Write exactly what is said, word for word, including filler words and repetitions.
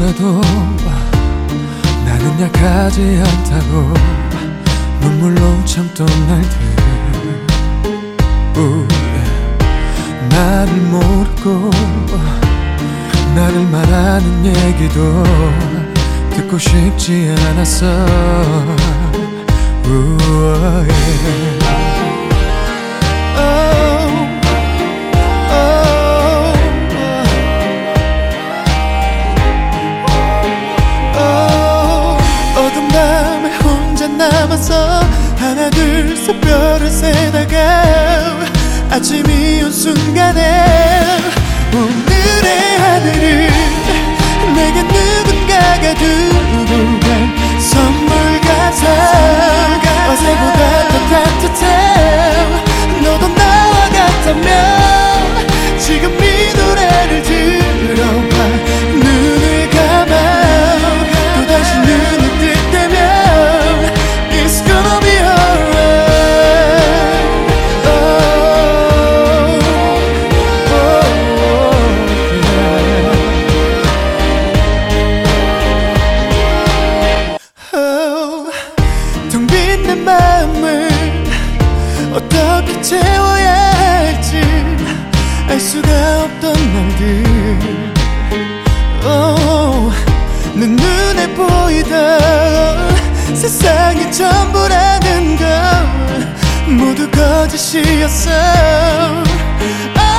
아무래도 나는 약하지 않다고 눈물로 참던 날들 우, 나를 모르고 나를 말하는 얘기도 듣고 싶지 않았어. 우, yeah. 남아서 하나 둘 셋 별을 세다가 아침이 온 순간에 오늘의 하늘을 내게 누군가가 두고 간 선물 같아. 어제보다 더 따뜻해. 너도 나와 같다면 지금 이 노래를 들어봐. 눈을 감아 또다시 눈을 뜰 때면 It's gonna be alright. Oh, oh, yeah. Oh, 텅 빈 내 마음을 어떻게 채워야 할지 알 수가 없던 날들. Oh, 내 눈에 보이던 세상이 전부라는 건 모두 거짓이었어.